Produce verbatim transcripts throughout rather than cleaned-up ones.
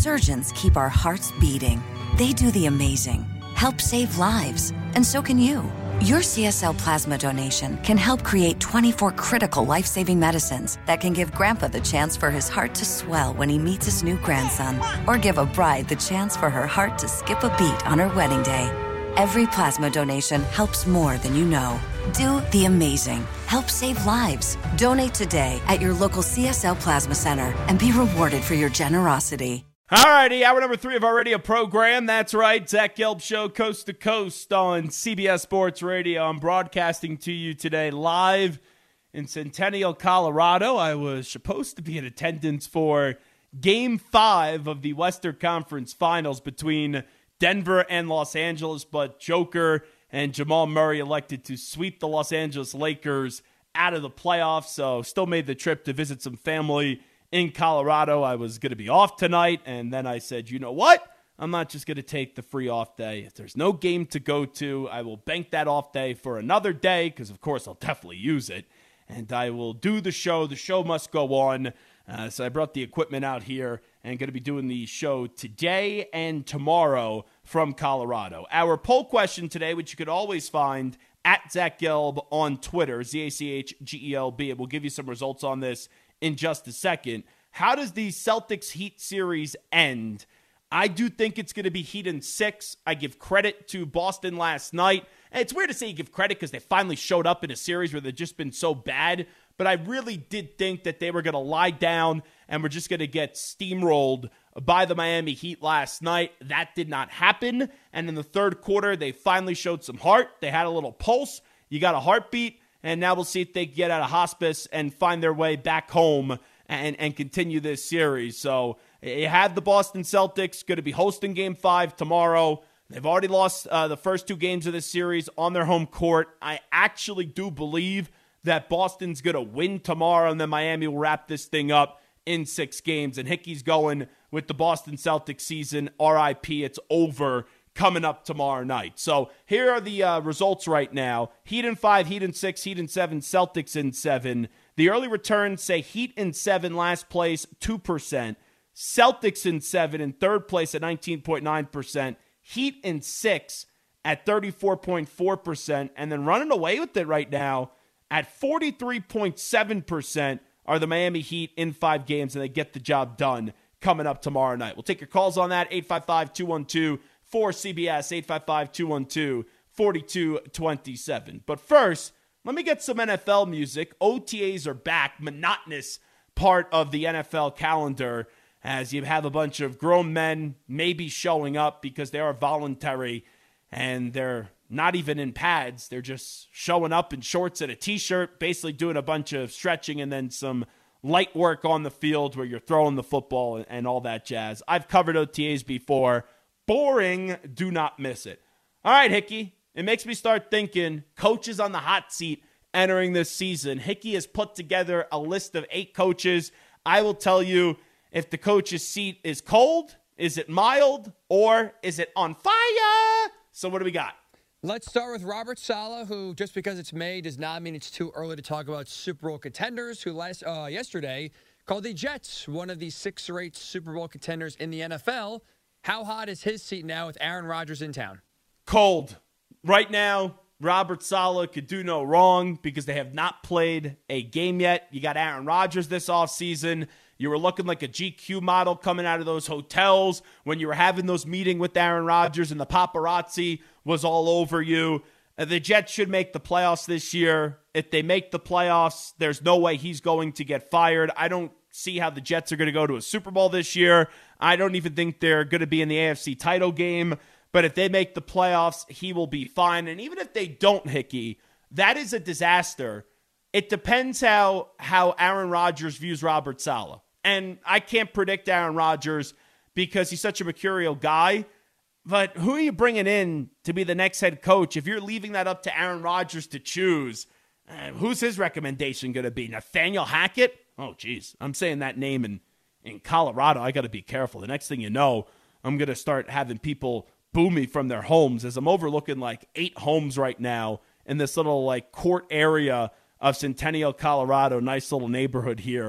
surgeons keep our hearts beating. They do the amazing, help save lives, and so can you. Your C S L plasma donation can help create twenty-four critical life-saving medicines that can give Grandpa the chance for his heart to swell when he meets his new grandson, or give a bride the chance for her heart to skip a beat on her wedding day. Every plasma donation helps more than you know. Do the amazing. Help save lives. Donate today at your local C S L Plasma Center and be rewarded for your generosity. All righty, hour number three of our radio program. That's right, Zach Gelb Show, coast to coast on C B S Sports Radio. I'm broadcasting to you today live in Centennial, Colorado. I was supposed to be in attendance for Game five of the Western Conference Finals between Denver and Los Angeles, but Joker and Jamal Murray elected to sweep the Los Angeles Lakers out of the playoffs, so still made the trip to visit some family in Colorado. I was going to be off tonight, and then I said, you know what? I'm not just going to take the free off day. If there's no game to go to, I will bank that off day for another day, because of course I'll definitely use it, and I will do the show. The show must go on. Uh, so I brought the equipment out here and going to be doing the show today and tomorrow from Colorado. Our poll question today, which you could always find at Zach Gelb on Twitter, Z A C H G E L B, and we'll give you some results on this in just a second. How does the Celtics-Heat series end? I do think it's going to be Heat in six. I give credit to Boston last night. And it's weird to say you give credit because they finally showed up in a series where they've just been so bad. But I really did think that they were going to lie down and were just going to get steamrolled by the Miami Heat last night. That did not happen. And in the third quarter, they finally showed some heart. They had a little pulse. You got a heartbeat. And now we'll see if they get out of hospice and find their way back home and, and continue this series. So you have the Boston Celtics going to be hosting Game five tomorrow. They've already lost uh, the first two games of this series on their home court. I actually do believe that Boston's going to win tomorrow, and then Miami will wrap this thing up in six games. And Hickey's going with the Boston Celtics season. R I P, it's over, coming up tomorrow night. So here are the uh, results right now. Heat in five, Heat in six, Heat in seven, Celtics in seven. The early returns say Heat in seven, last place, two percent. Celtics in seven, in third place at nineteen point nine percent. Heat in six at thirty-four point four percent. And then running away with it right now at forty-three point seven percent are the Miami Heat in five games, and they get the job done coming up tomorrow night. We'll take your calls on that, eight five five, two one two, four C B S, eight five five, two one two, four two two seven. But first, let me get some N F L music. O T As are back, monotonous part of the N F L calendar, as you have a bunch of grown men maybe showing up because they are voluntary and they're not even in pads. They're just showing up in shorts and a t-shirt, basically doing a bunch of stretching and then some light work on the field where you're throwing the football and all that jazz. I've covered O T As before. Boring. Do not miss it. All right, Hickey. It makes me start thinking coaches on the hot seat entering this season. Hickey has put together a list of eight coaches. I will tell you if the coach's seat is cold, is it mild, or is it on fire? So what do we got? Let's start with Robert Saleh, who, just because it's May, does not mean it's too early to talk about Super Bowl contenders, who last uh, yesterday called the Jets one of the six or eight Super Bowl contenders in the N F L. How hot is his seat now with Aaron Rodgers in town? Cold. Right now, Robert Saleh could do no wrong because they have not played a game yet. You got Aaron Rodgers this offseason. You were looking like a G Q model coming out of those hotels when you were having those meetings with Aaron Rodgers and the paparazzi was all over you. Uh, the Jets should make the playoffs this year. If they make the playoffs, there's no way he's going to get fired. I don't see how the Jets are going to go to a Super Bowl this year. I don't even think they're going to be in the A F C title game. But if they make the playoffs, he will be fine. And even if they don't, Hickey, that is a disaster. It depends how, how Aaron Rodgers views Robert Saleh. And I can't predict Aaron Rodgers because he's such a mercurial guy. But who are you bringing in to be the next head coach? If you're leaving that up to Aaron Rodgers to choose, uh, who's his recommendation going to be? Nathaniel Hackett? Oh, geez. I'm saying that name in, in Colorado. I got to be careful. The next thing you know, I'm going to start having people boo me from their homes as I'm overlooking like eight homes right now in this little like court area of Centennial, Colorado. Nice little neighborhood here.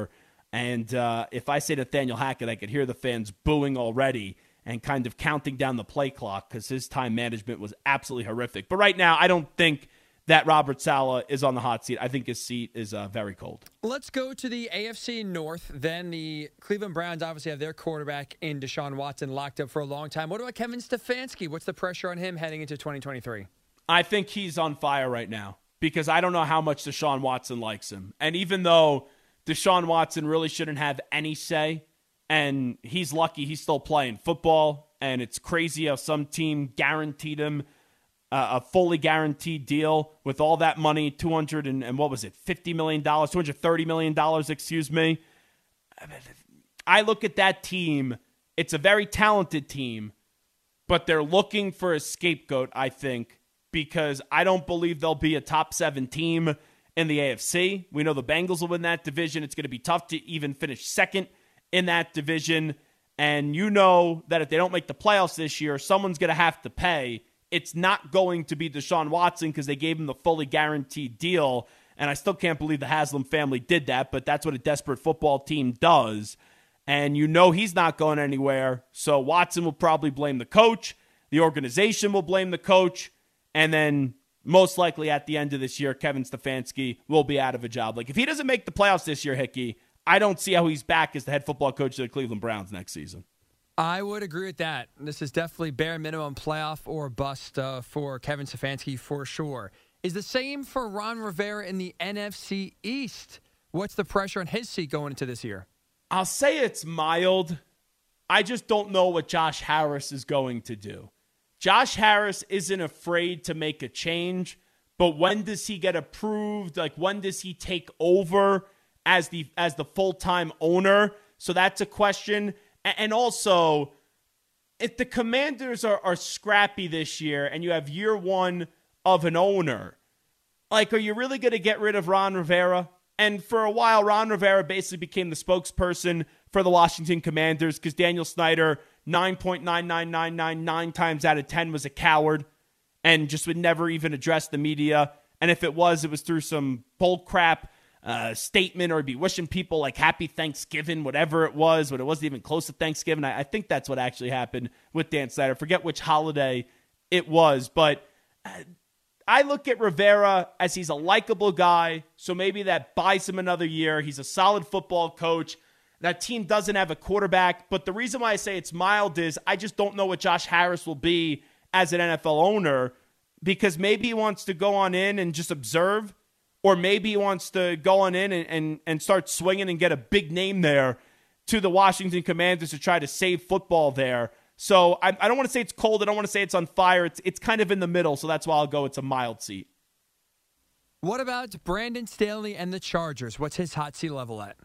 And uh, if I say Nathaniel Hackett, I could hear the fans booing already and kind of counting down the play clock because his time management was absolutely horrific. But right now, I don't think that Robert Saleh is on the hot seat. I think his seat is uh, very cold. Let's go to the A F C North. Then the Cleveland Browns obviously have their quarterback in Deshaun Watson locked up for a long time. What about Kevin Stefanski? What's the pressure on him heading into twenty twenty-three? I think he's on fire right now because I don't know how much Deshaun Watson likes him. And even though Deshaun Watson really shouldn't have any say, and he's lucky he's still playing football, and it's crazy how some team guaranteed him Uh, a fully guaranteed deal with all that money, two hundred and, and what was it, fifty million dollars, two hundred thirty million dollars, excuse me. I look at that team. It's a very talented team, but they're looking for a scapegoat, I think, because I don't believe they'll be a top seven team in the A F C. We know the Bengals will win that division. It's going to be tough to even finish second in that division. And you know that if they don't make the playoffs this year, someone's going to have to pay. It's not going to be Deshaun Watson because they gave him the fully guaranteed deal. And I still can't believe the Haslam family did that, but that's what a desperate football team does. And you know he's not going anywhere. So Watson will probably blame the coach. The organization will blame the coach. And then most likely at the end of this year, Kevin Stefanski will be out of a job. Like if he doesn't make the playoffs this year, Hickey, I don't see how he's back as the head football coach of the Cleveland Browns next season. I would agree with that. This is definitely bare minimum playoff or bust uh, for Kevin Stefanski for sure. Is the same for Ron Rivera in the N F C East? What's the pressure on his seat going into this year? I'll say it's mild. I just don't know what Josh Harris is going to do. Josh Harris isn't afraid to make a change, but when does he get approved? Like when does he take over as the as the full-time owner? So that's a question. And also, if the Commanders are, are scrappy this year and you have year one of an owner, like, are you really going to get rid of Ron Rivera? And for a while, Ron Rivera basically became the spokesperson for the Washington Commanders because Daniel Snyder, nine point nine nine nine nine nine times out of ten, was a coward and just would never even address the media. And if it was, it was through some bull crap Uh, statement or be wishing people like happy Thanksgiving, whatever it was, but it wasn't even close to Thanksgiving. I, I think that's what actually happened with Dan Snyder. Forget which holiday it was, but uh, I look at Rivera as he's a likable guy, so maybe that buys him another year. He's a solid football coach. That team doesn't have a quarterback, but the reason why I say it's mild is I just don't know what Josh Harris will be as an N F L owner because maybe he wants to go on in and just observe. Or maybe he wants to go on in and, and, and start swinging and get a big name there to the Washington Commanders to try to save football there. So I, I don't want to say it's cold. I don't want to say it's on fire. It's it's kind of in the middle, so that's why I'll go it's a mild seat. What about Brandon Staley and the Chargers? What's his hot seat level at?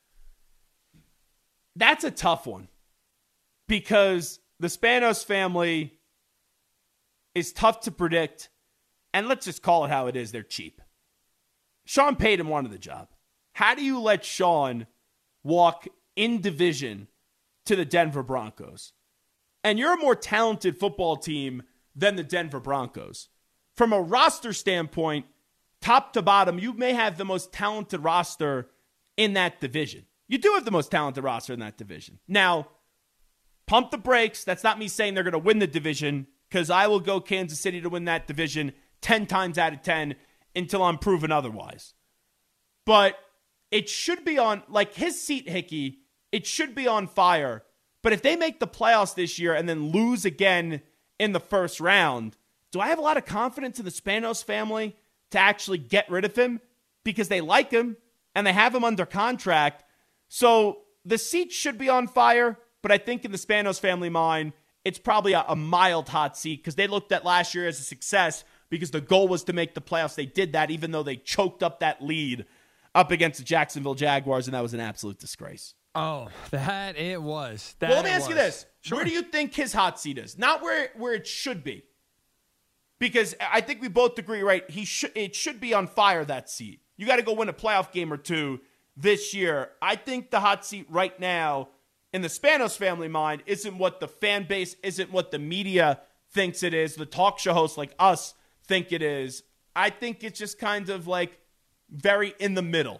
That's a tough one because the Spanos family is tough to predict, and let's just call it how it is. They're cheap. Sean Payton wanted the job. How do you let Sean walk in division to the Denver Broncos? And you're a more talented football team than the Denver Broncos. From a roster standpoint, top to bottom, you may have the most talented roster in that division. You do have the most talented roster in that division. Now, pump the brakes. That's not me saying they're going to win the division because I will go Kansas City to win that division ten times out of ten until I'm proven otherwise. But it should be on, like his seat, Hickey, it should be on fire. But if they make the playoffs this year and then lose again in the first round, do I have a lot of confidence in the Spanos family to actually get rid of him? Because they like him and they have him under contract. So the seat should be on fire, but I think in the Spanos family mind, it's probably a, a mild hot seat because they looked at last year as a success because the goal was to make the playoffs. They did that even though they choked up that lead up against the Jacksonville Jaguars, and that was an absolute disgrace. Oh, that it was. That well, let me ask was. you this. Sure. Where do you think his hot seat is? Not where, where it should be. Because I think we both agree, right? He should it should be on fire, that seat. You got to go win a playoff game or two this year. I think the hot seat right now in the Spanos family mind isn't what the fan base, isn't what the media thinks it is, the talk show hosts like us think it is. I think it's just kind of like very in the middle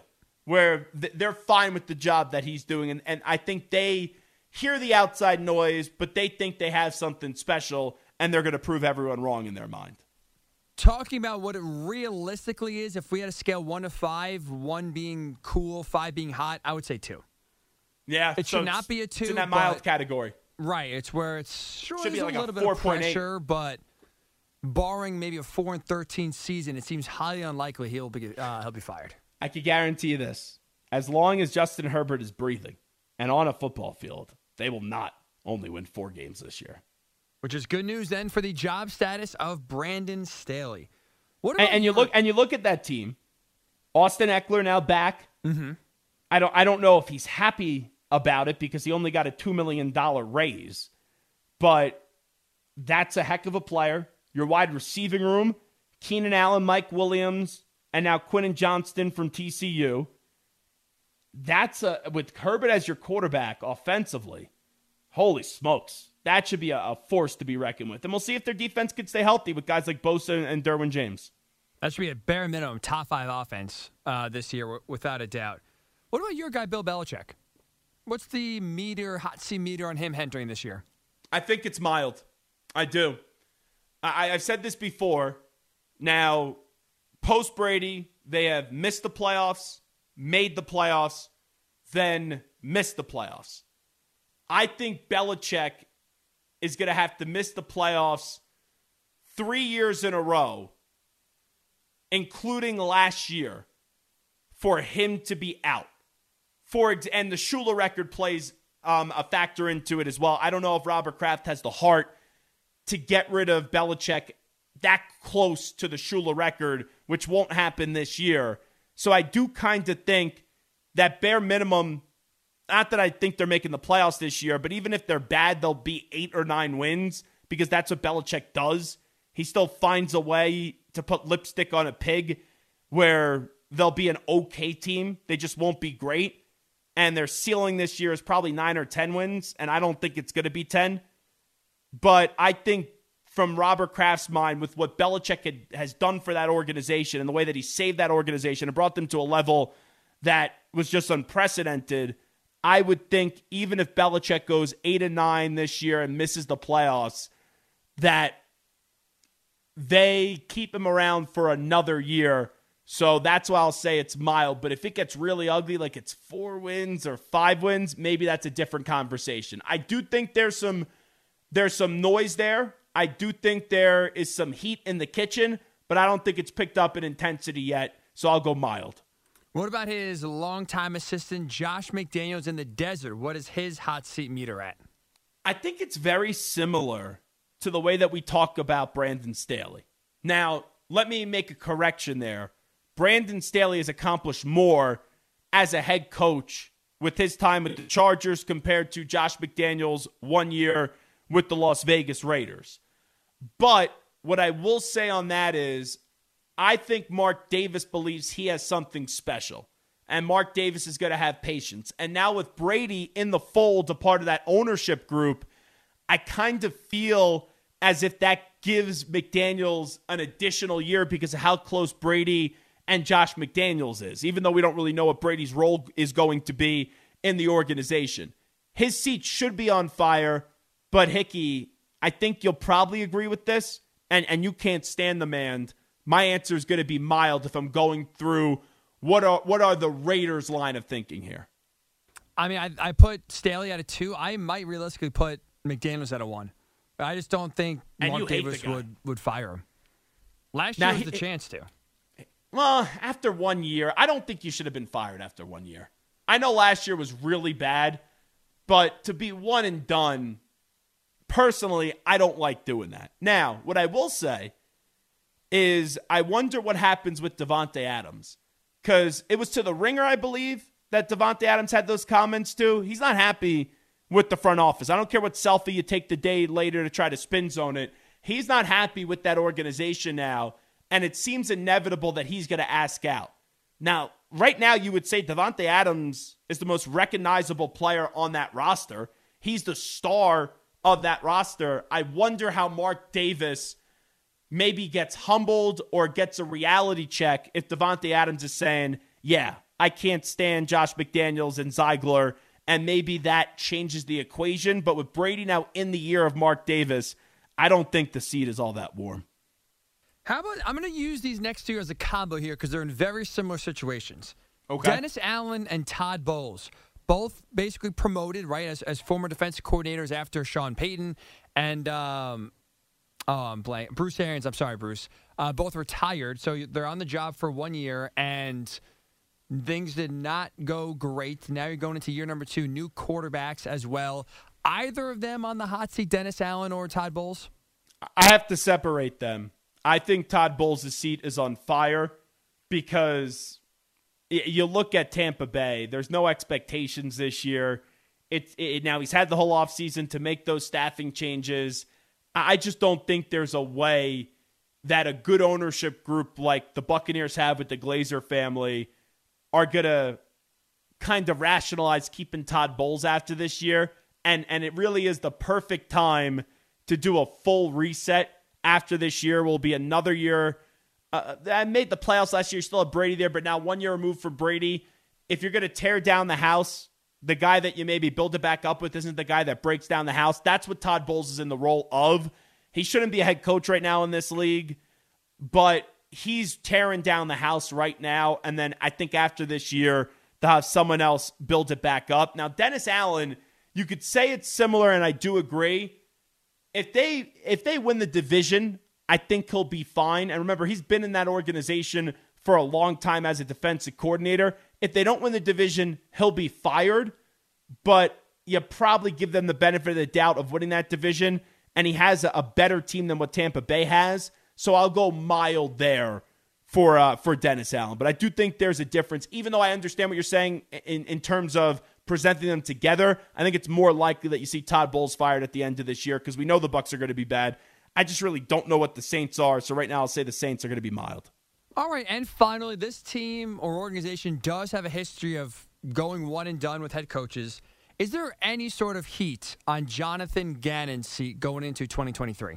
where th- they're fine with the job that he's doing. And, and I think they hear the outside noise, but they think they have something special, and they're going to prove everyone wrong in their mind. Talking about what it realistically is, if we had a scale one to five, one being cool, five being hot, I would say two. Yeah. It so should not be a two. It's in that mild but, categorry. Right. It's where it's sure should be like a little a bit of pressure, but barring maybe a four and thirteen season, it seems highly unlikely he'll be uh, he'll be fired. I can guarantee you this. As long as Justin Herbert is breathing and on a football field, they will not only win four games this year. Which is good news then for the job status of Brandon Staley. What about and, and you look and you look at that team. Austin Eckler now back. Mm-hmm. I don't I don't know if he's happy about it because he only got a two million dollars raise. But that's a heck of a player. Your wide receiving room, Keenan Allen, Mike Williams, and now Quentin Johnston from T C U. That's a with Herbert as your quarterback offensively. Holy smokes. That should be a, a force to be reckoned with. And we'll see if their defense can stay healthy with guys like Bosa and, and Derwin James. That should be a bare minimum top five offense uh, this year, w- without a doubt. What about your guy, Bill Belichick? What's the meter, hot seat meter on him entering this year? I think it's mild. I do. I, I've said this before. Now, post Brady, they have missed the playoffs, made the playoffs, then missed the playoffs. I think Belichick is going to have to miss the playoffs three years in a row, including last year, for him to be out. For ex- and the Shula record plays um, a factor into it as well. I don't know if Robert Kraft has the heart to get rid of Belichick that close to the Shula record, which won't happen this year. So I do kind of think that bare minimum, not that I think they're making the playoffs this year, but even if they're bad, they'll be eight or nine wins because that's what Belichick does. He still finds a way to put lipstick on a pig where they'll be an okay team. They just won't be great. And their ceiling this year is probably nine or ten wins, and I don't think it's going to be ten. But I think from Robert Kraft's mind, with what Belichick had, has done for that organization and the way that he saved that organization and brought them to a level that was just unprecedented, I would think even if Belichick goes eight and nine this year and misses the playoffs, that they keep him around for another year. So that's why I'll say it's mild. But if it gets really ugly, like it's four wins or five wins, maybe that's a different conversation. I do think there's some there's some noise there. I do think there is some heat in the kitchen, but I don't think it's picked up in intensity yet. So I'll go mild. What about his longtime assistant, Josh McDaniels, in the desert? What is his hot seat meter at? I think it's very similar to the way that we talk about Brandon Staley. Now, let me make a correction there. Brandon Staley has accomplished more as a head coach with his time with the Chargers compared to Josh McDaniels' one year with the Las Vegas Raiders. But what I will say on that is, I think Mark Davis believes he has something special. And Mark Davis is going to have patience. And now with Brady in the fold, a part of that ownership group, I kind of feel as if that gives McDaniels an additional year because of how close Brady and Josh McDaniels is, even though we don't really know what Brady's role is going to be in the organization. His seat should be on fire, but Hickey, I think you'll probably agree with this, and, and you can't stand the man. My answer is going to be mild if I'm going through what are what are the Raiders' line of thinking here. I mean, I, I put Staley at a two. I might realistically put McDaniels at a one. I just don't think And Mark you hate Davis the guy. would, would fire him. Last Now, year was he- the chance to. Well, after one year, I don't think you should have been fired after one year. I know last year was really bad, but to be one and done, personally, I don't like doing that. Now, what I will say is I wonder what happens with Davante Adams. Because it was to The Ringer, I believe, that Davante Adams had those comments to. He's not happy with the front office. I don't care what selfie you take the day later to try to spin zone it. He's not happy with that organization now, and it seems inevitable that he's going to ask out. Now, right now, you would say Davante Adams is the most recognizable player on that roster. He's the star of that roster. I wonder how Mark Davis maybe gets humbled or gets a reality check if Davante Adams is saying, yeah, I can't stand Josh McDaniels and Ziegler, and maybe that changes the equation. But with Brady now in the year of Mark Davis, I don't think the seat is all that warm. How about, I'm going to use these next two as a combo here because they're in very similar situations. Okay. Dennis Allen and Todd Bowles, both basically promoted, right, as, as former defensive coordinators after Sean Payton and um, oh, I'm blank. Bruce Arians. I'm sorry, Bruce. Uh, both retired, so they're on the job for one year, and things did not go great. Now you're going into year number two, new quarterbacks as well. Either of them on the hot seat, Dennis Allen or Todd Bowles? I have to separate them. I think Todd Bowles' seat is on fire because you look at Tampa Bay. There's no expectations this year. It, it now he's had the whole offseason to make those staffing changes. I just don't think there's a way that a good ownership group like the Buccaneers have with the Glazer family are going to kind of rationalize keeping Todd Bowles after this year. And, and it really is the perfect time to do a full reset after this year. Will be another year. Uh, I made the playoffs last year. You still have Brady there, but now one year removed for Brady. If you're going to tear down the house, the guy that you maybe build it back up with isn't the guy that breaks down the house. That's what Todd Bowles is in the role of. He shouldn't be a head coach right now in this league, but he's tearing down the house right now. And then I think after this year, they'll have someone else build it back up. Now, Dennis Allen, you could say it's similar, and I do agree. If they if they win the division, I think he'll be fine. And remember, he's been in that organization for a long time as a defensive coordinator. If they don't win the division, he'll be fired. But you probably give them the benefit of the doubt of winning that division. And he has a, a better team than what Tampa Bay has. So I'll go mild there for uh, for Dennis Allen. But I do think there's a difference. Even though I understand what you're saying in, in terms of presenting them together, I think it's more likely that you see Todd Bowles fired at the end of this year because we know the Bucs are going to be bad. I just really don't know what the Saints are. So right now I'll say the Saints are going to be mild. All right, and finally, this team or organization does have a history of going one and done with head coaches. Is there any sort of heat on Jonathan Gannon's seat going into twenty twenty-three?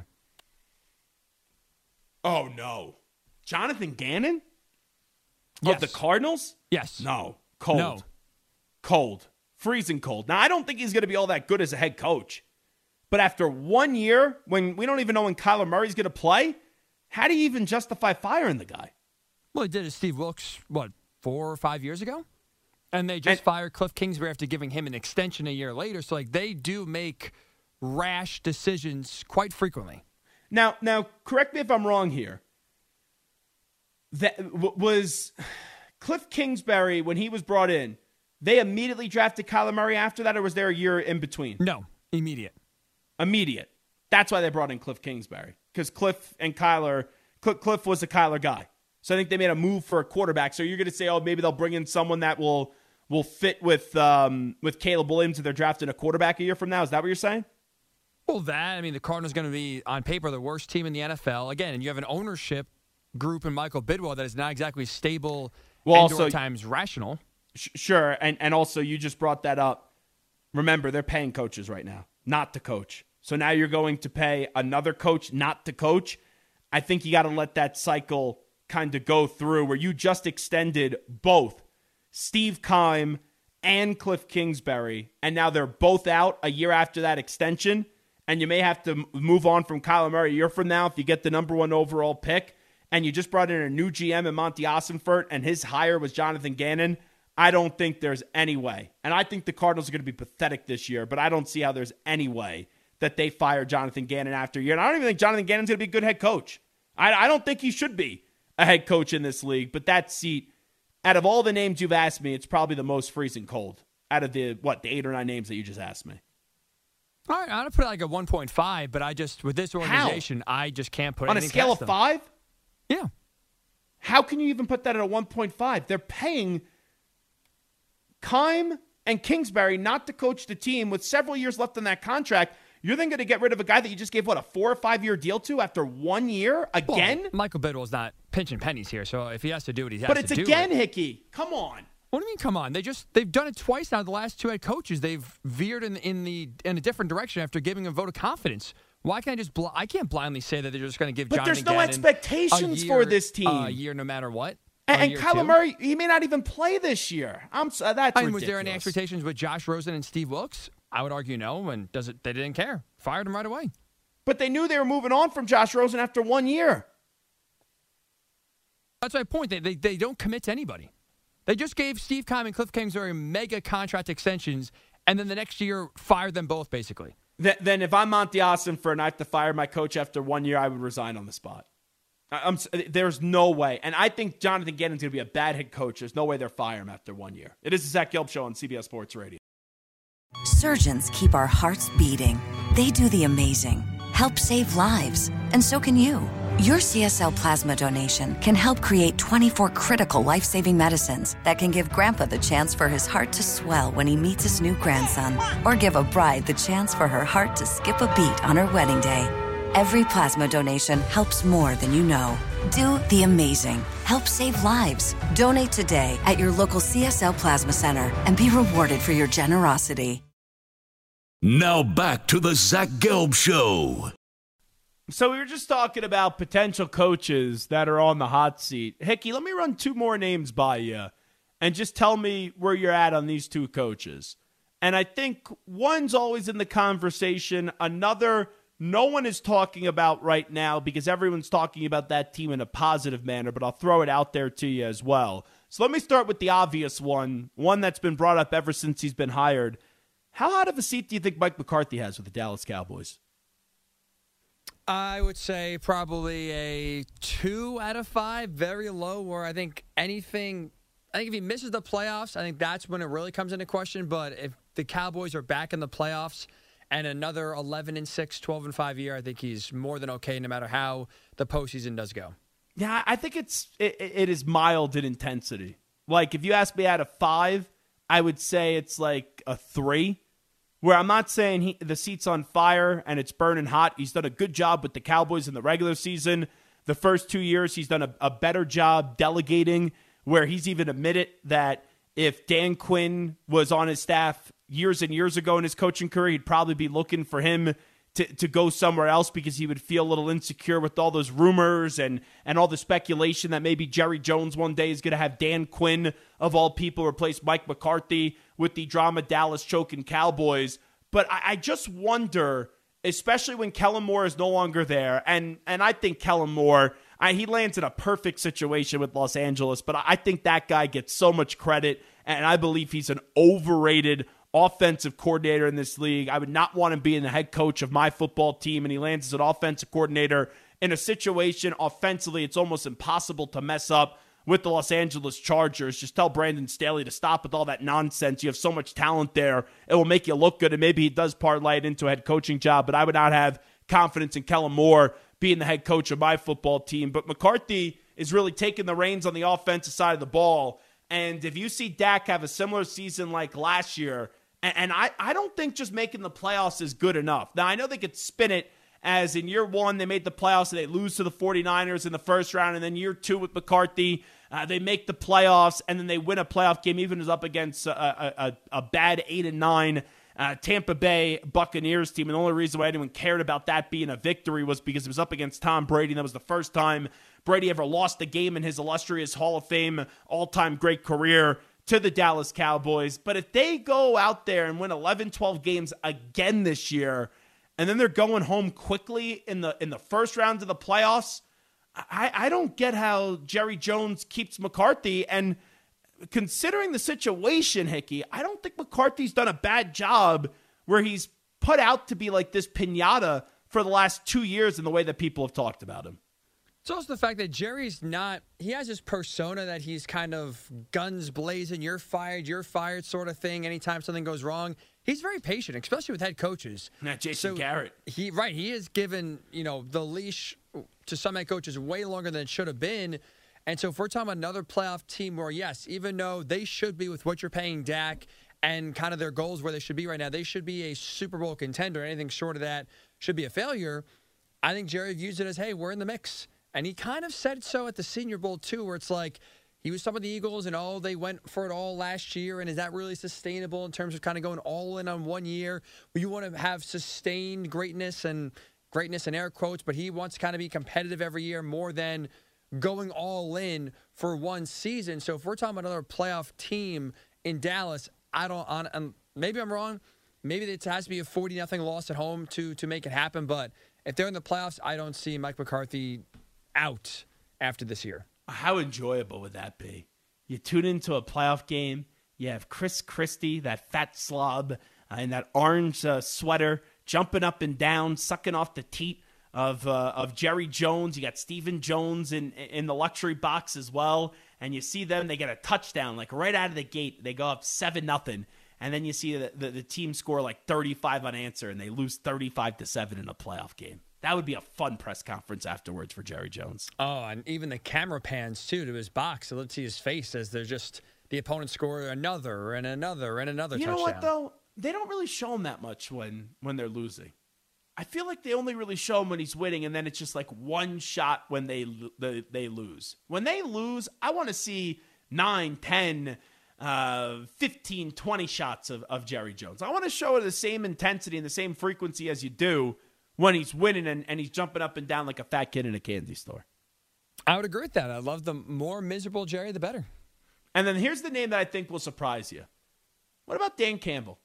Oh, no. Jonathan Gannon? Yes. Of the Cardinals? Yes. No. Cold. No. Cold. Freezing cold. Now, I don't think he's going to be all that good as a head coach. But after one year, when we don't even know when Kyler Murray's going to play, how do you even justify firing the guy? Well, he did it to Steve Wilkes, what, four or five years ago? And they just and, fired Cliff Kingsbury after giving him an extension a year later. So, like, they do make rash decisions quite frequently. Now, now, correct me if I'm wrong here. That w- was Cliff Kingsbury, when he was brought in, they immediately drafted Kyler Murray after that, or was there a year in between? No, immediate. Immediate. That's why they brought in Cliff Kingsbury, because Cliff and Kyler, Cliff, Cliff was a Kyler guy. So I think they made a move for a quarterback. So you're going to say, oh, maybe they'll bring in someone that will will fit with um, with Caleb Williams if they're drafting a quarterback a year from now. Is that what you're saying? Well, that, I mean, the Cardinals are going to be, on paper, the worst team in the N F L. Again, and you have an ownership group in Michael Bidwell that is not exactly stable well, and also, at times rational. Sh- sure, and, and also you just brought that up. Remember, they're paying coaches right now, not to coach. So now you're going to pay another coach not to coach. I think you got to let that cycle kind of go through where you just extended both Steve Keim and Cliff Kingsbury, and now they're both out a year after that extension, and you may have to move on from Kyler Murray a year from now if you get the number one overall pick, and you just brought in a new G M in Monty Ossenfort, and his hire was Jonathan Gannon. I don't think there's any way. And I think the Cardinals are going to be pathetic this year, but I don't see how there's any way that they fire Jonathan Gannon after a year. And I don't even think Jonathan Gannon's going to be a good head coach. I, I don't think he should be a head coach in this league, but that seat, out of all the names you've asked me, it's probably the most freezing cold out of the, what, the eight or nine names that you just asked me. All right, I'm going to put it like a one point five, but I just, with this organization, How? I just can't put on a scale of them. five? Yeah. How can you even put that at a one point five? They're paying Keim and Kingsbury not to coach the team with several years left on that contract. You're then going to get rid of a guy that you just gave, what, a four or five year deal to after one year again? Well, Michael Bidwell's not pinching pennies here, so if he has to do it, he has but to it's do again, it. Hickey. Come on. What do you mean, come on? They just, they've done it twice now, the last two head coaches. They've veered in in the in a different direction after giving a vote of confidence. Why can't I just, bl- I can't blindly say that they're just going to give but Jonathan there's no Gannon expectations a year, for this team. A year no matter what. And, and year Kyler two. Murray, he may not even play this year. I'm so, that's I mean, ridiculous. was there any expectations with Josh Rosen and Steve Wilkes? I would argue no, and does it? They didn't care. Fired him right away. But they knew they were moving on from Josh Rosen after one year. That's my point. They, they, they don't commit to anybody. They just gave Steve Keim and Cliff Kingsbury mega contract extensions, and then the next year fired them both, basically. Th- then if I'm Monty Austin and I have to fire my coach after one year, I would resign on the spot. I- I'm, there's no way. And I think Jonathan Gannon's going to be a bad head coach. There's no way they're firing him after one year. It is the Zach Gelb Show on C B S Sports Radio. Surgeons keep our hearts beating. They do the amazing, help save lives, and so can you. Your C S L plasma donation can help create twenty-four critical life-saving medicines that can give Grandpa the chance for his heart to swell when he meets his new grandson, or give a bride the chance for her heart to skip a beat on her wedding day. Every plasma donation helps more than you know. Do the amazing. Help save lives. Donate today at your local C S L Plasma Center and be rewarded for your generosity. Now back to the Zach Gelb Show. So we were just talking about potential coaches that are on the hot seat. Hickey, let me run two more names by you and just tell me where you're at on these two coaches. And I think one's always in the conversation. Another, no one is talking about right now because everyone's talking about that team in a positive manner, but I'll throw it out there to you as well. So let me start with the obvious one, one that's been brought up ever since he's been hired. How hot of a seat do you think Mike McCarthy has with the Dallas Cowboys? I would say probably a two out of five, very low, where I think anything, I think if he misses the playoffs, I think that's when it really comes into question. But if the Cowboys are back in the playoffs and another eleven and six, twelve and five year, I think he's more than okay no matter how the postseason does go. Yeah, I think it's it, it is mild in intensity. Like, if you ask me out of five, I would say it's like a three. Where I'm not saying he, the seat's on fire and it's burning hot. He's done a good job with the Cowboys in the regular season. The first two years, he's done a, a better job delegating, where he's even admitted that if Dan Quinn was on his staff years and years ago in his coaching career, he'd probably be looking for him to, to go somewhere else because he would feel a little insecure with all those rumors and, and all the speculation that maybe Jerry Jones one day is going to have Dan Quinn, of all people, replace Mike McCarthy with the drama Dallas choking Cowboys. But I, I just wonder, especially when Kellen Moore is no longer there, and, and I think Kellen Moore, I, he lands in a perfect situation with Los Angeles, but I think that guy gets so much credit, and I believe he's an overrated offensive coordinator in this league. I would not want him being the head coach of my football team, and he lands as an offensive coordinator in a situation offensively it's almost impossible to mess up with the Los Angeles Chargers. Just tell Brandon Staley to stop with all that nonsense. You have so much talent there. It will make you look good, and maybe he does parlay it into a head coaching job, but I would not have confidence in Kellen Moore being the head coach of my football team. But McCarthy is really taking the reins on the offensive side of the ball, and if you see Dak have a similar season like last year, and, and I, I don't think just making the playoffs is good enough. Now, I know they could spin it as in year one, they made the playoffs and they lose to the 49ers in the first round. And then year two with McCarthy, uh, they make the playoffs and then they win a playoff game, even as up against a, a, a bad eight and nine uh, Tampa Bay Buccaneers team. And the only reason why anyone cared about that being a victory was because it was up against Tom Brady. And that was the first time Brady ever lost a game in his illustrious Hall of Fame all-time great career to the Dallas Cowboys. But if they go out there and win eleven, twelve games again this year, and then they're going home quickly in the in the first round of the playoffs, I, I don't get how Jerry Jones keeps McCarthy. And considering the situation, Hickey, I don't think McCarthy's done a bad job where he's put out to be like this piñata for the last two years in the way that people have talked about him. It's also the fact that Jerry's not, he has this persona that he's kind of guns blazing, you're fired, you're fired sort of thing anytime something goes wrong. He's very patient, especially with head coaches. Not Jason so Garrett. He right, he has given, you know, the leash to some head coaches way longer than it should have been. And so if we're talking about another playoff team where, yes, even though they should be with what you're paying Dak and kind of their goals where they should be right now, they should be a Super Bowl contender. Anything short of that should be a failure. I think Jerry views it as, hey, we're in the mix. And he kind of said so at the Senior Bowl, too, where it's like he was some of the Eagles and, oh, they went for it all last year. And is that really sustainable in terms of kind of going all in on one year? Well, you want to have sustained greatness and greatness in air quotes, but he wants to kind of be competitive every year more than going all in for one season. So if we're talking about another playoff team in Dallas, I don't. On, um, maybe I'm wrong. Maybe it has to be a forty nothing loss at home to to make it happen. But if they're in the playoffs, I don't see Mike McCarthy out after this year. How enjoyable would that be? You tune into a playoff game. You have Chris Christie, that fat slob, uh, in that orange uh, sweater, jumping up and down, sucking off the teat of uh, of Jerry Jones. You got Stephen Jones in in the luxury box as well. And you see them, they get a touchdown, like right out of the gate. They go up seven nothing. And then you see the, the, the team score like thirty-five unanswered, and they lose thirty-five to seven in a playoff game. That would be a fun press conference afterwards for Jerry Jones. Oh, and even the camera pans, too, to his box. So let's see his face as they're just the opponent score another and another and another you touchdown. You know what, though? They don't really show him that much when, when they're losing. I feel like they only really show him when he's winning, and then it's just like one shot when they they, they lose. When they lose, I want to see nine, ten, uh, fifteen, twenty shots of, of Jerry Jones. I want to show the same intensity and the same frequency as you do when he's winning and, and he's jumping up and down like a fat kid in a candy store. I would agree with that. I love the more miserable Jerry, the better. And then here's the name that I think will surprise you. What about Dan Campbell?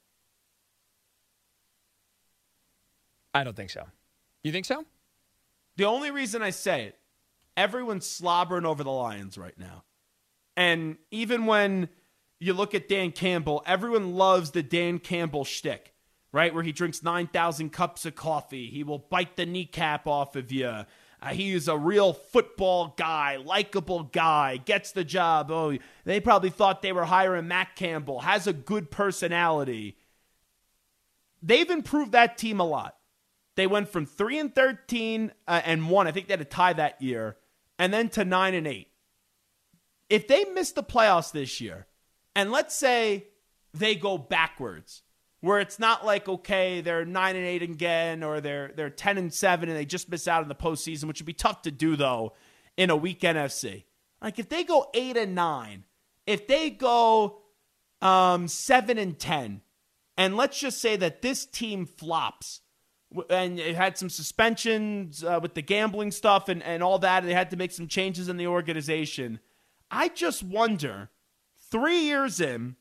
I don't think so. You think so? The only reason I say it, everyone's slobbering over the Lions right now. And even when you look at Dan Campbell, everyone loves the Dan Campbell shtick, right? Where he drinks nine thousand cups of coffee. He will bite the kneecap off of you. Uh, he is a real football guy, likable guy, gets the job. Oh, they probably thought they were hiring Matt Campbell, has a good personality. They've improved that team a lot. They went from three and thirteen uh, and one. I think they had a tie that year, and then to nine and eight. If they miss the playoffs this year, and let's say they go backwards, where it's not like, okay, they're nine and eight again, or they're they're ten and seven, and they just miss out in the postseason, which would be tough to do though in a weak N F C. Like if they go eight and nine, if they go um, seven and ten, and let's just say that this team flops. And it had some suspensions uh, with the gambling stuff and, and all that. And they had to make some changes in the organization. I just wonder, three years in,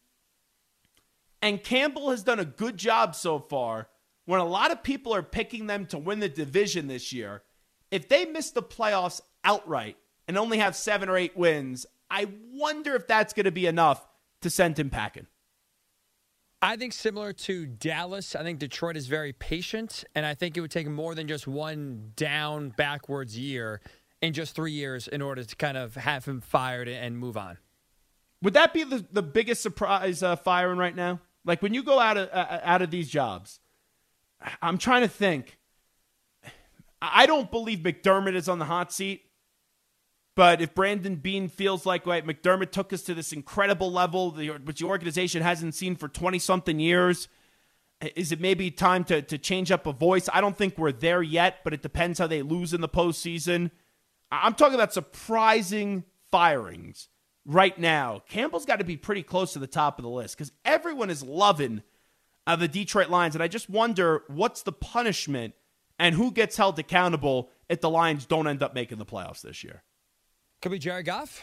and Campbell has done a good job so far, when a lot of people are picking them to win the division this year, if they miss the playoffs outright and only have seven or eight wins, I wonder if that's going to be enough to send him packing. I think similar to Dallas, I think Detroit is very patient, and I think it would take more than just one down backwards year in just three years in order to kind of have him fired and move on. Would that be the, the biggest surprise uh, firing right now? Like when you go out of uh, out of these jobs, I'm trying to think. I don't believe McDermott is on the hot seat. But if Brandon Beane feels like, right, McDermott took us to this incredible level, which the organization hasn't seen for twenty-something years, is it maybe time to, to change up a voice? I don't think we're there yet, but it depends how they lose in the postseason. I'm talking about surprising firings right now. Campbell's got to be pretty close to the top of the list because everyone is loving uh, the Detroit Lions, and I just wonder what's the punishment and who gets held accountable if the Lions don't end up making the playoffs this year. Could be Jared Goff.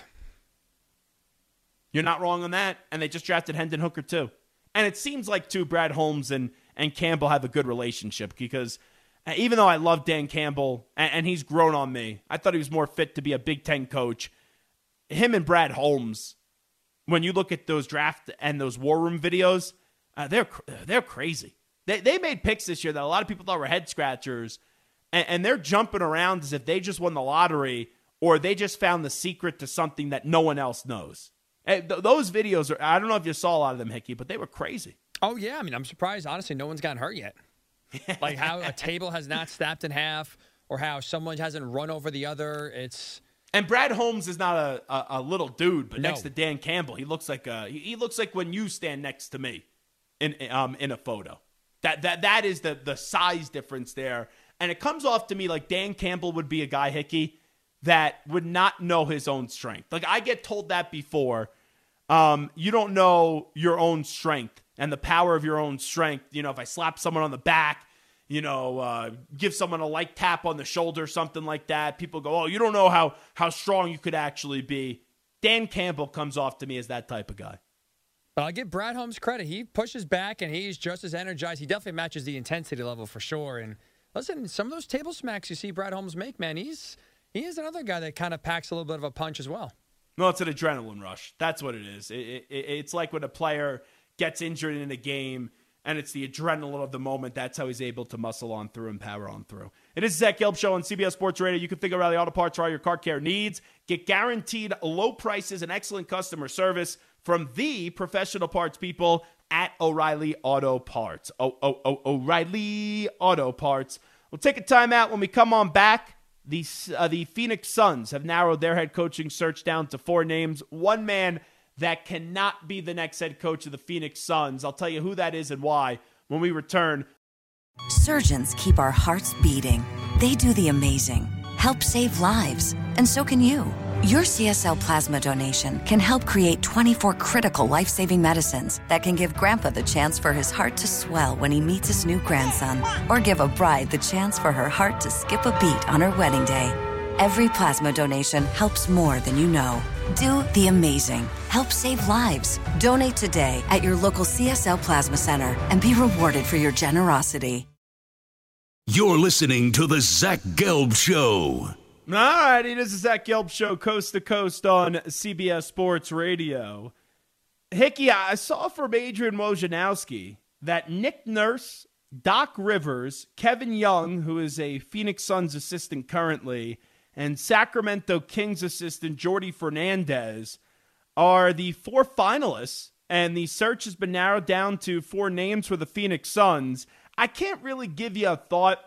You're not wrong on that. And they just drafted Hendon Hooker, too. And it seems like, too, Brad Holmes and, and Campbell have a good relationship because even though I love Dan Campbell, and, and he's grown on me, I thought he was more fit to be a Big Ten coach. Him and Brad Holmes, when you look at those draft and those war room videos, uh, they're they're crazy. They, they made picks this year that a lot of people thought were head scratchers, and, and they're jumping around as if they just won the lottery or they just found the secret to something that no one else knows. And th- those videos are, I don't know if you saw a lot of them, Hickey, but they were crazy. Oh, yeah. I mean, I'm surprised, honestly, no one's gotten hurt yet. Like how a table has not snapped in half or how someone hasn't run over the other. It's And Brad Holmes is not a, a, a little dude, but No. next to Dan Campbell, he looks like a, he, he looks like when you stand next to me in um in a photo. That that that is the the size difference there. And it comes off to me like Dan Campbell would be a guy, Hickey, that would not know his own strength. Like I get told that before. Um, you don't know your own strength and the power of your own strength. You know, if I slap someone on the back, you know, uh, give someone a light tap on the shoulder, something like that, people go, oh, you don't know how how strong you could actually be. Dan Campbell comes off to me as that type of guy. But I'll give Brad Holmes credit. He pushes back, and he's just as energized. He definitely matches the intensity level for sure. And listen, some of those table smacks you see Brad Holmes make, man, he's he is another guy that kind of packs a little bit of a punch as well. No, it's an adrenaline rush. That's what it is. It, it, it's like when a player gets injured in a game, and it's the adrenaline of the moment. That's how he's able to muscle on through and power on through. It is Zach Gelb Show on C B S Sports Radio. You can think about the auto parts for all your car care needs. Get guaranteed low prices and excellent customer service from the professional parts people at O'Reilly Auto Parts. Oh, oh, oh, O'Reilly Auto Parts. We'll take a timeout. When we come on back, the, uh, the Phoenix Suns have narrowed their head coaching search down to four names. One man that cannot be the next head coach of the Phoenix Suns. I'll tell you who that is and why when we return. Surgeons keep our hearts beating. They do the amazing, help save lives, and so can you. Your C S L plasma donation can help create twenty-four critical life-saving medicines that can give Grandpa the chance for his heart to swell when he meets his new grandson, or give a bride the chance for her heart to skip a beat on her wedding day. Every plasma donation helps more than you know. Do the amazing. Help save lives. Donate today at your local C S L Plasma Center and be rewarded for your generosity. You're listening to the Zach Gelb Show. All right, it is the Zach Gelb Show, coast to coast on C B S Sports Radio. Hickey, I saw from Adrian Wojnarowski that Nick Nurse, Doc Rivers, Kevin Young, who is a Phoenix Suns assistant currently, and Sacramento Kings assistant Jordi Fernandez are the four finalists, and the search has been narrowed down to four names for the Phoenix Suns. I can't really give you a thought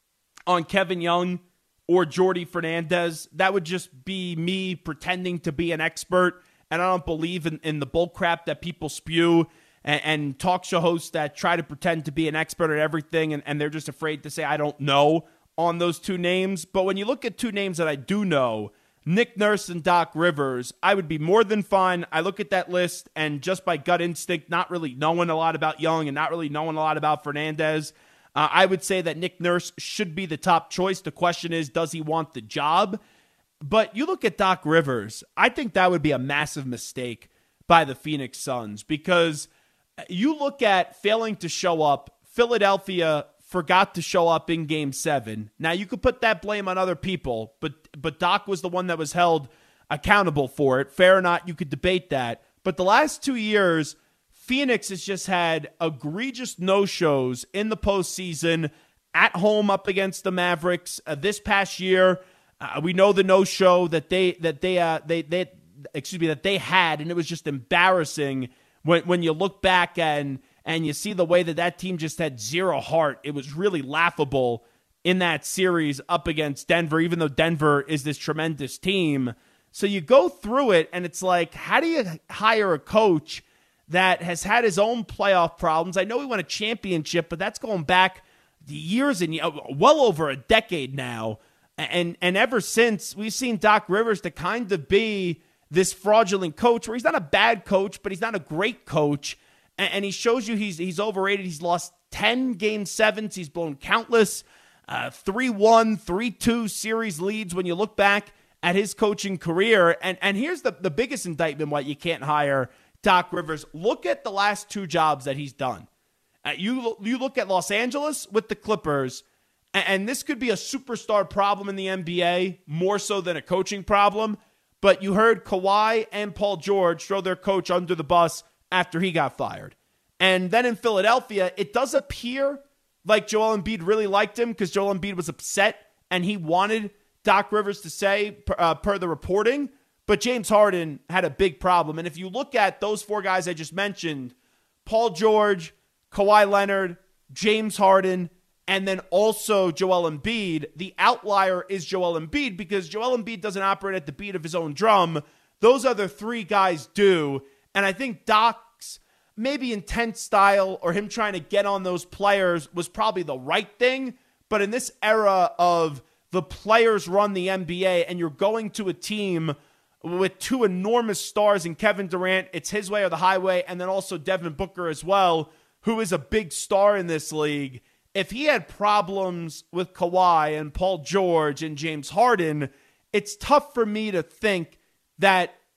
on Kevin Young or Jordi Fernandez. That would just be me pretending to be an expert, and I don't believe in, in the bull crap that people spew and, and talk show hosts that try to pretend to be an expert at everything, and, and they're just afraid to say, I don't know, on those two names. But when you look at two names that I do know, Nick Nurse and Doc Rivers, I would be more than fine. I look at that list, and just by gut instinct, not really knowing a lot about Young and not really knowing a lot about Fernandez, uh, I would say that Nick Nurse should be the top choice. The question is, does he want the job? But you look at Doc Rivers, I think that would be a massive mistake by the Phoenix Suns, because you look at failing to show up. Philadelphia forgot to show up in game seven. Now, you could put that blame on other people, but but Doc was the one that was held accountable for it. Fair or not, you could debate that. But the last two years, Phoenix has just had egregious no-shows in the postseason, at home up against the Mavericks. Uh, this past year, uh, we know the no-show that they that they uh, they they excuse me that they had, and it was just embarrassing when when you look back and and you see the way that that team just had zero heart. It was really laughable in that series up against Denver, even though Denver is this tremendous team. So you go through it, and it's like, how do you hire a coach that has had his own playoff problems? I know he won a championship, but that's going back years and well over a decade now. And and ever since, we've seen Doc Rivers to kind of be this fraudulent coach where he's not a bad coach, but he's not a great coach. And, and he shows you he's he's overrated. He's lost ten game sevens. He's blown countless uh, three one, three two series leads when you look back at his coaching career. And, and here's the, the biggest indictment why you can't hire Doc Rivers. Look at the last two jobs that he's done. Uh, you, you look at Los Angeles with the Clippers, and, and this could be a superstar problem in the N B A, more so than a coaching problem. But you heard Kawhi and Paul George throw their coach under the bus after he got fired. And then in Philadelphia, it does appear like Joel Embiid really liked him because Joel Embiid was upset and he wanted Doc Rivers to say, uh, per the reporting. But James Harden had a big problem. And if you look at those four guys I just mentioned, Paul George, Kawhi Leonard, James Harden, and then also Joel Embiid, the outlier is Joel Embiid because Joel Embiid doesn't operate at the beat of his own drum. Those other three guys do. And I think Doc's maybe intense style or him trying to get on those players was probably the right thing. But in this era of the players run the N B A and you're going to a team with two enormous stars in Kevin Durant, it's his way or the highway, and then also Devin Booker as well, who is a big star in this league. If he had problems with Kawhi and Paul George and James Harden, it's tough for me to think that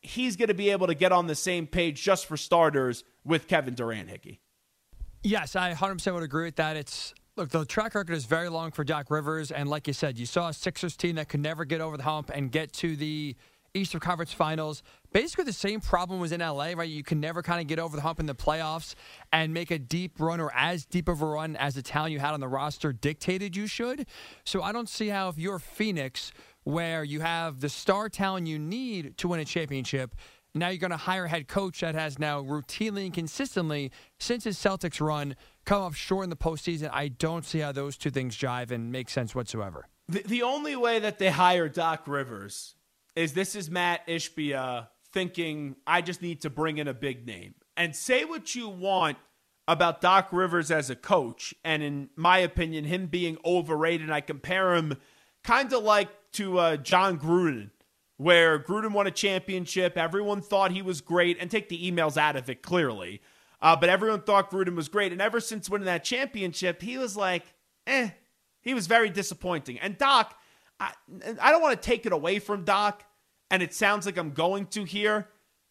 he's going to be able to get on the same page, just for starters, with Kevin Durant, Hickey. Yes, I one hundred percent would agree with that. It's Look, the track record is very long for Doc Rivers, and like you said, you saw a Sixers team that could never get over the hump and get to the Eastern Conference Finals. Basically, the same problem was in L A, right? You can never kind of get over the hump in the playoffs and make a deep run, or as deep of a run as the talent you had on the roster dictated you should. So I don't see how, if you're Phoenix, where you have the star talent you need to win a championship, now you're going to hire a head coach that has now routinely and consistently, since his Celtics run, come up short in the postseason. I don't see how those two things jive and make sense whatsoever. The, the only way that they hire Doc Rivers is this is Matt Ishbia thinking, I just need to bring in a big name. And say what you want about Doc Rivers as a coach, and in my opinion, him being overrated. I compare him kind of like to uh, John Gruden, where Gruden won a championship. Everyone thought he was great, and take the emails out of it, clearly. Uh, but everyone thought Gruden was great. And ever since winning that championship, he was like, eh. He was very disappointing. And Doc, I, I don't want to take it away from Doc, and it sounds like I'm going to here.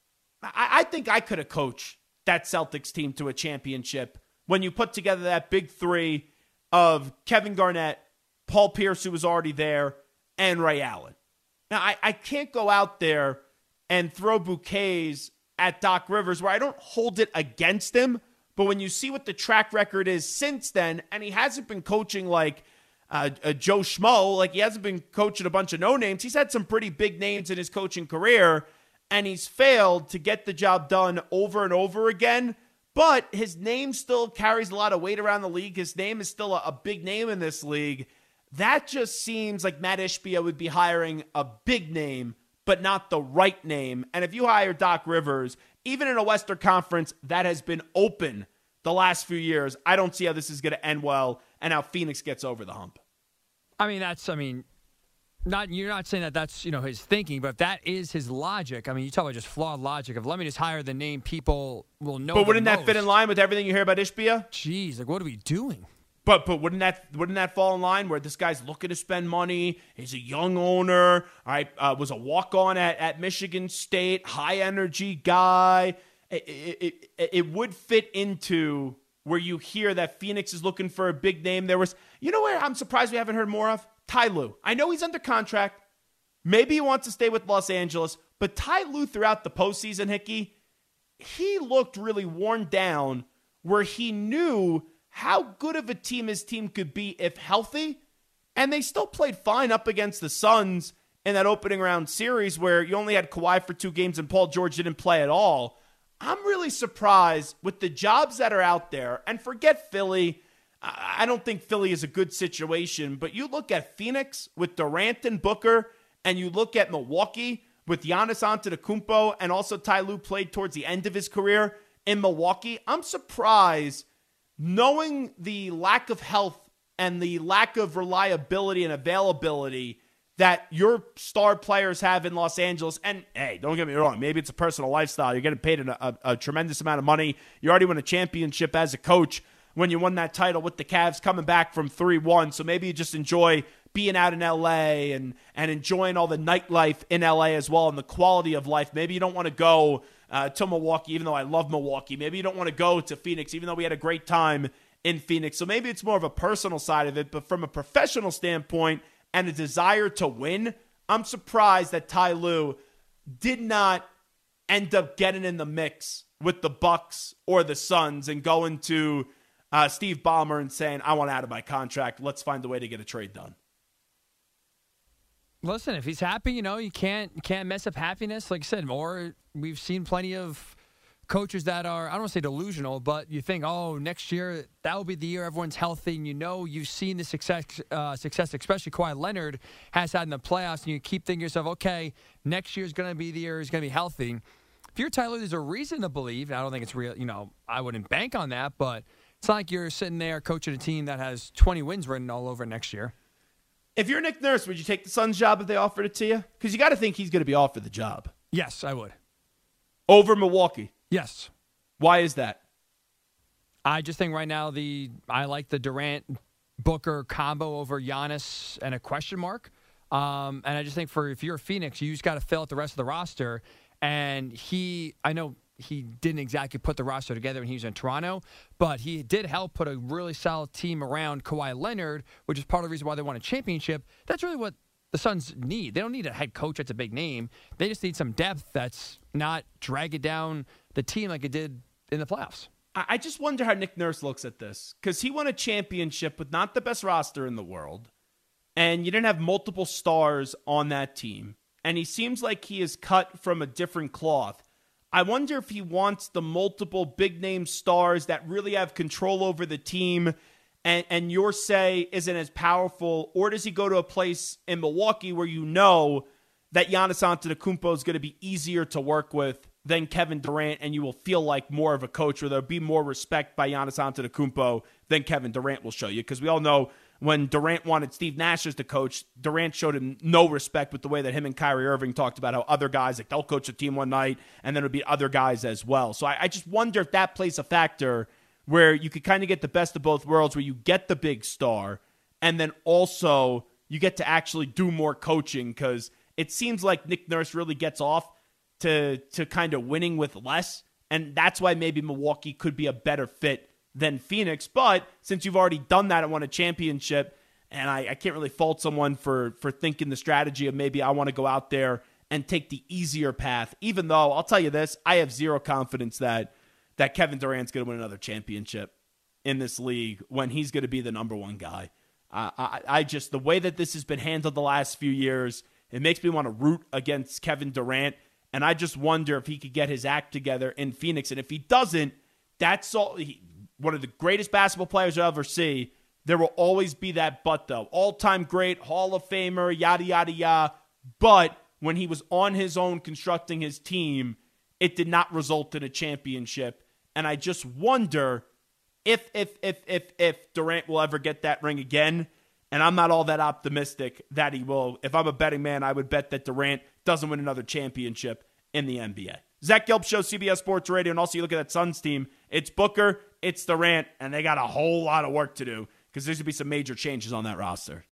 I, I think I could have coached that Celtics team to a championship when you put together that big three of Kevin Garnett, Paul Pierce, who was already there, and Ray Allen. Now, I, I can't go out there and throw bouquets at Doc Rivers where I don't hold it against him, but when you see what the track record is since then, and he hasn't been coaching like uh, uh, Joe Schmo, like he hasn't been coaching a bunch of no-names. He's had some pretty big names in his coaching career, and he's failed to get the job done over and over again, but his name still carries a lot of weight around the league. His name is still a, a big name in this league. That just seems like Matt Ishbia would be hiring a big name, but not the right name. And if you hire Doc Rivers, even in a Western Conference that has been open the last few years, I don't see how this is going to end well and how Phoenix gets over the hump. I mean, that's, I mean, not you're not saying that that's, you know, his thinking, but if that is his logic, I mean, you talk about just flawed logic of let me just hire the name people will know. But wouldn't that most. fit in line with everything you hear about Ishbia? Jeez, like what are we doing? But but wouldn't that wouldn't that fall in line where this guy's looking to spend money? He's a young owner. All right, uh, was a walk on at, at Michigan State, high energy guy. It, it, it, it would fit into where you hear that Phoenix is looking for a big name. There was, you know, where I'm surprised we haven't heard more of Ty Lue. I know he's under contract. Maybe he wants to stay with Los Angeles, but Ty Lue throughout the postseason, Hickey, he looked really worn down. Where he knew how good of a team his team could be if healthy, and they still played fine up against the Suns in that opening round series where you only had Kawhi for two games and Paul George didn't play at all. I'm really surprised with the jobs that are out there, and forget Philly. I don't think Philly is a good situation, but you look at Phoenix with Durant and Booker, and you look at Milwaukee with Giannis Antetokounmpo, and also Ty Lue played towards the end of his career in Milwaukee. I'm surprised, knowing the lack of health and the lack of reliability and availability that your star players have in Los Angeles. And, hey, don't get me wrong, maybe it's a personal lifestyle. You're getting paid a, a, a tremendous amount of money. You already won a championship as a coach when you won that title with the Cavs coming back from three one. So maybe you just enjoy being out in L A and, and enjoying all the nightlife in L A as well and the quality of life. Maybe you don't want to go uh, to Milwaukee, even though I love Milwaukee. Maybe you don't want to go to Phoenix, even though we had a great time in Phoenix. So maybe it's more of a personal side of it, but from a professional standpoint and a desire to win, I'm surprised that Ty Lue did not end up getting in the mix with the Bucks or the Suns and going to uh, Steve Ballmer and saying, I want out of my contract. Let's find a way to get a trade done. Listen, if he's happy, you know, you can't you can't mess up happiness. Like I said, or we've seen plenty of coaches that are, I don't want to say delusional, but you think, oh, next year, that will be the year everyone's healthy. And you know you've seen the success, uh, success, especially Kawhi Leonard has had in the playoffs. And you keep thinking to yourself, okay, next year's going to be the year he's going to be healthy. If you're Tyler, there's a reason to believe, and I don't think it's real, you know, I wouldn't bank on that, but it's not like you're sitting there coaching a team that has twenty wins written all over next year. If you're Nick Nurse, would you take the Suns job if they offered it to you? Because you got to think he's going to be offered the job. Yes, I would. Over Milwaukee? Yes. Why is that? I just think right now the I like the Durant-Booker combo over Giannis and a question mark. Um, and I just think for if you're Phoenix, you just got to fill out the rest of the roster. And he, I know he didn't exactly put the roster together when he was in Toronto, but he did help put a really solid team around Kawhi Leonard, which is part of the reason why they won a championship. That's really what the Suns need. They don't need a head coach that's a big name. They just need some depth that's not dragging down the team like it did in the playoffs. I just wonder how Nick Nurse looks at this, because he won a championship with not the best roster in the world, and you didn't have multiple stars on that team, and he seems like he is cut from a different cloth. I wonder if he wants the multiple big-name stars that really have control over the team, and, and your say isn't as powerful, or does he go to a place in Milwaukee where you know that Giannis Antetokounmpo is going to be easier to work with than Kevin Durant, and you will feel like more of a coach, or there'll be more respect by Giannis Antetokounmpo than Kevin Durant will show you? Because we all know when Durant wanted Steve Nash as the coach, Durant showed him no respect with the way that him and Kyrie Irving talked about how other guys, like they'll coach a team one night, and then it would be other guys as well. So I, I just wonder if that plays a factor where you could kind of get the best of both worlds, where you get the big star, and then also you get to actually do more coaching, because it seems like Nick Nurse really gets off to to kind of winning with less, and that's why maybe Milwaukee could be a better fit than Phoenix. But since you've already done that and won a championship, and I, I can't really fault someone for for thinking the strategy of maybe I want to go out there and take the easier path, even though I'll tell you this, I have zero confidence that that Kevin Durant's going to win another championship in this league when he's going to be the number one guy. Uh, I, I just, the way that this has been handled the last few years, it makes me want to root against Kevin Durant. And I just wonder if he could get his act together in Phoenix. And if he doesn't, that's all. He, one of the greatest basketball players you'll ever see. There will always be that but, though. All-time great, Hall of Famer, yada, yada, yada. But when he was on his own constructing his team, it did not result in a championship. And I just wonder if, if, if, if, if Durant will ever get that ring again. And I'm not all that optimistic that he will. If I'm a betting man, I would bet that Durant doesn't win another championship in the N B A. Zach Gelb Show, C B S Sports Radio. And also you look at that Suns team, it's Booker, it's Durant, and they got a whole lot of work to do because there's going to be some major changes on that roster.